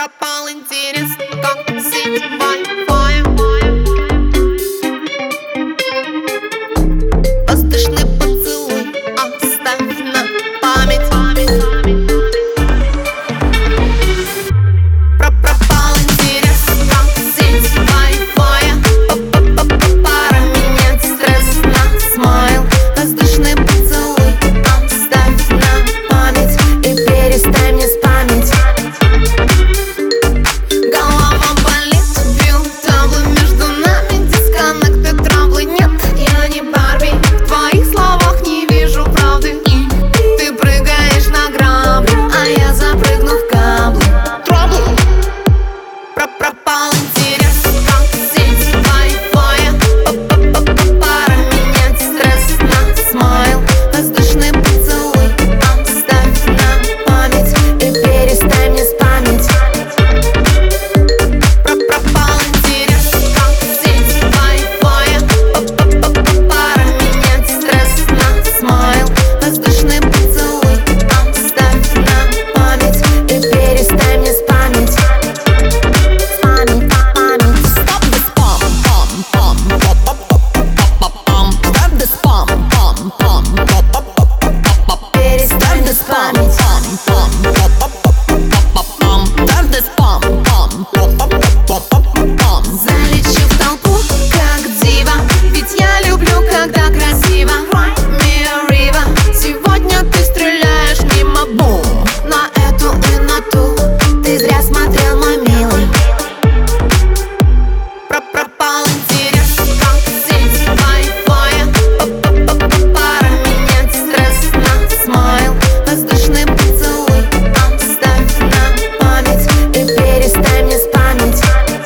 Пропал интерес, как сеть Wi-Fi. Воздушный поцелуй оставь на память. Пропал интерес, как сеть Wi-Fi. Пора менять стресс на смайл. Воздушный поцелуй оставь на память и перестань мне спамить. Голова болит, бью таблы между нами, дисконнекты, траблы нет. Я не Барби, в твоих словах не вижу правды. Ты прыгаешь на грабли, а я запрыгну в каблы. Траблы. Пропал интерес, как сеть Wi-Fi. Пора менять стресс на смайл. Воздушный поцелуй оставь на память и перестань мне спамить. Пропал интерес, как сеть Wi-Fi. Пора менять стресс на смайл. Воздушный поцелуй оставь на память и перестань мне спамить. Stop the spam, pam, pam, stop the spam, pam, pam, перестань the спамить. Stop the spam, pam. Залечу в толпу, как дива, ведь я люблю, когда красиво. Mia Riva, сегодня ты стреляешь мимо, бум. На эту и на ту ты зря смотрел, мой милый. Пропал интерес, как сеть Wi-Fi. Пора менять стресс на смайл. Воздушный поцелуй оставь на память и перестань мне спамить.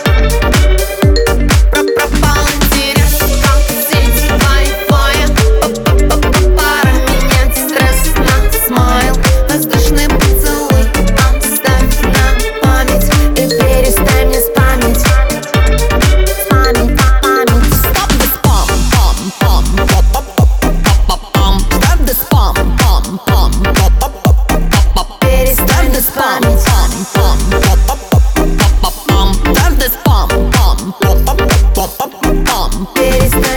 Пропал интерес, как сеть Wi-Fi. Пора менять стресс на смайл. Воздушный поцелуй оставь на память и перестань мне спамить. Stop the spam, pam, pam, stop the spam, pam, pam, перестань the спамить. Stop the spam, pam, перестань.